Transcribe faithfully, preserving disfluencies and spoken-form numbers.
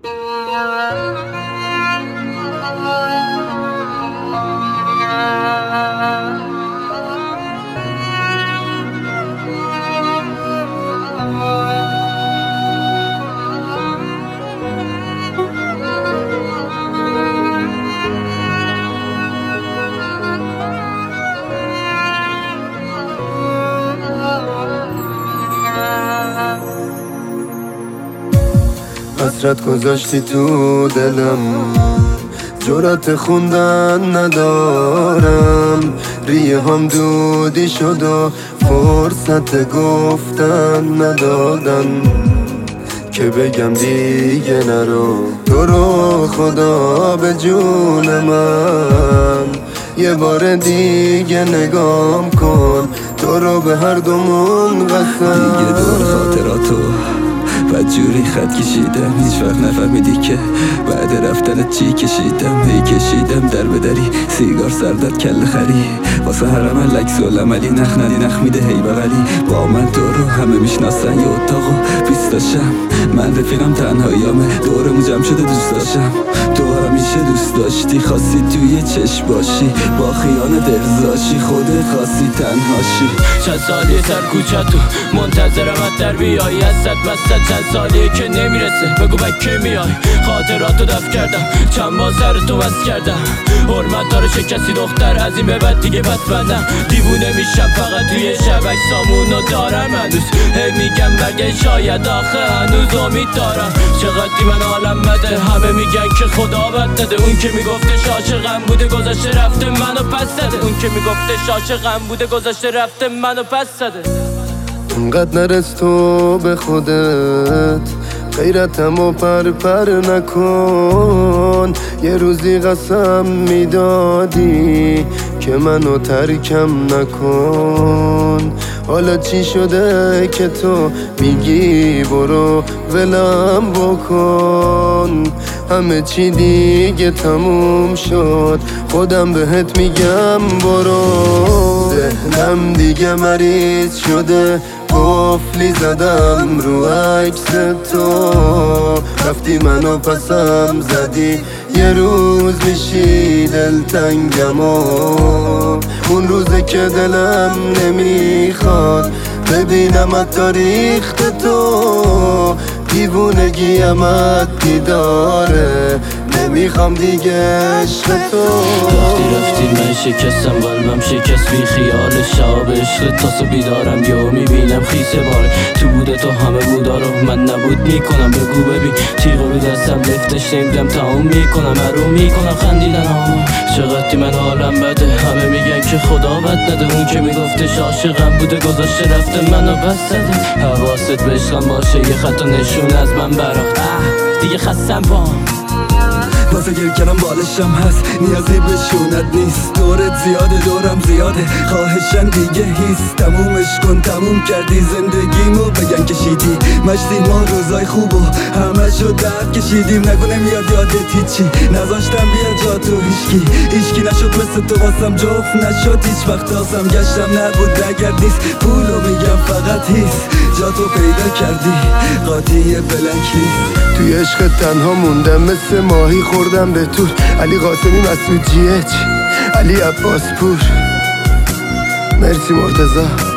حسرت گذاشتی تو دلم، جرأت خوندن ندارم، ریه هم دودی شد و فرصت گفتن ندادم که بگم دیگه نرو. تو رو خدا به جون من یه بار دیگه نگام کن، تو رو به هر دومون قسم. دیگه دور خاطراتو بدجوری خط کشیدم، هیچ وقت نفهمیدی که بعد رفتنت چی کشیدم. هی کشیدم در بدری سیگار سردت کل خری، واسه هر عمل عکس العملی نخ ندی نخ میده هی بغلی. با من تو رو همه میشناسن، یه اتاقو بیست داشتم، من رفیقم تنهاییامه دورمون جمع شده دوست داشتم. تو همیشه دوست داشتی خواستی توی چشم باشی، با خیانت ارزاشی خودت خواستی تنهاشی. چند سالیه سر کوچه تو منتظرم از در بیایی، از صد مستد چند سالیه که نمیرسه بگو بکه میای. خاطراتو دفع کردم چند با سر تو بس کردم، حرمت داره چه کسی دختر از این به بعد دیگه بندم. دیوونه میشم فقط توی شب اجسامونو دارم هنوز، هی میگم مگه شاید آخه هنوز امید دارم. چقدری من حالم بده همه میگن که خدا بد داده، اون که میگفتش عاشقم بوده گذاشته رفته منو پس زده، اون که میگفتش عاشقم بوده گذاشته رفته منو پس زده. انقدر نرس تو به خودت، غیرتمو پر پر نکن. یه روزی قسم میدادی که منو ترکم نکن. حالا چی شده که تو میگی برو ولم بکن؟ همه چی دیگه تموم شد، خودم بهت میگم برو. ذهنم دیگه مریض شده، قفلی زدم رو عکس تو، رفتی منو پسم زدی. یه روز میشی دلتنگم و اون روزه که دلم نمیخواد ببینم تاریخت تو. دیوونگیمت دیداره، نمیخوام دیگه عشق تو. وقتی رفتی من شکستم قلبم شکست بی خیال شاب عشق تاسو بیدارم یهو میبینم خیسه باره تو بوده تو همه بودارو من نبود میکنم. بگو ببین تیغو رو دستم لفتش نمیدم تموم میکنم ارو میکنم خندیدن ها. چقدری من حالم بده همه میگن که خدا بد داده، اون که میگفتش عاشقم بوده گذاشته رفته منو بس زده. حواست به عشقم باشه یه خط و نشون از من برات دیگه خستم با واسه گیر کردم بالشم هست نیازی به شونت نیست. دورت زیاده دورم زیاده خواهشن دیگه هیست. تمومش کن تموم کردی زندگیمو بگن کشیدی مشتی ما روزای خوبو همه شو درد کشیدیم. نگو نمیاد یادت هیچی نذاشتم بیا جا تو هیچکی هیچکی نشد مثل تو واسم جفت نشد هیچ وقت آسم گشتم نبود نگرد نیست. پولو میگم فقط هیست جا تو پیدا کردی قاطی بلنک نیست. توی عشق تنها موندم مثل ماهی خوردم به تور. علی قاسمی مسعود جی اچ علی عباس پور. مرسی مرتضی.